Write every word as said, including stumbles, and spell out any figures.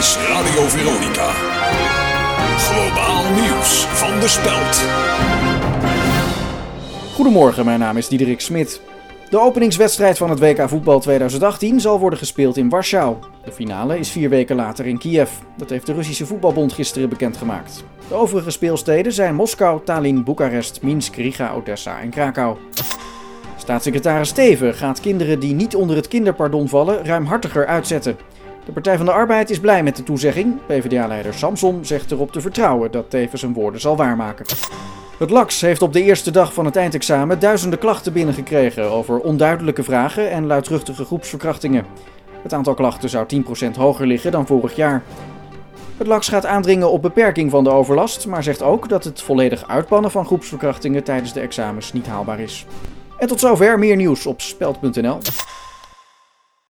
is Radio Veronica. Globaal nieuws van de Speld. Goedemorgen, mijn naam is Diederik Smit. De openingswedstrijd van het W K voetbal twintig achttien zal worden gespeeld in Warschau. De finale is vier weken later in Kiev. Dat heeft de Russische voetbalbond gisteren bekendgemaakt. De overige speelsteden zijn Moskou, Tallinn, Boekarest, Minsk, Riga, Odessa en Krakau. Staatssecretaris Teeven gaat kinderen die niet onder het kinderpardon vallen ruimhartiger uitzetten. De Partij van de Arbeid is blij met de toezegging. P v d A-leider Samson zegt erop te vertrouwen dat Teeven zijn woorden zal waarmaken. Het L A X heeft op de eerste dag van het eindexamen duizenden klachten binnengekregen over onduidelijke vragen en luidruchtige groepsverkrachtingen. Het aantal klachten zou tien procent hoger liggen dan vorig jaar. Het L A X gaat aandringen op beperking van de overlast, maar zegt ook dat het volledig uitbannen van groepsverkrachtingen tijdens de examens niet haalbaar is. En tot zover, meer nieuws op speld punt n l.